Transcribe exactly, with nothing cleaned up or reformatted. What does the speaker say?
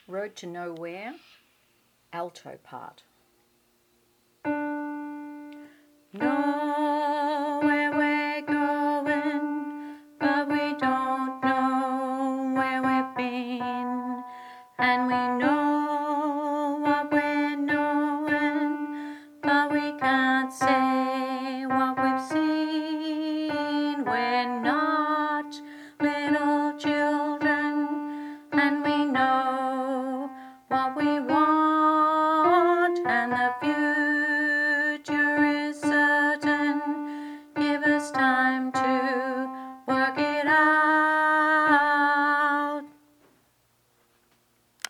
Road to Nowhere, alto part. Know where we're going, but we don't know where we've been. And we know what we're knowing, but we can't say what we've seen. We're not little children, and we know what we want, and the future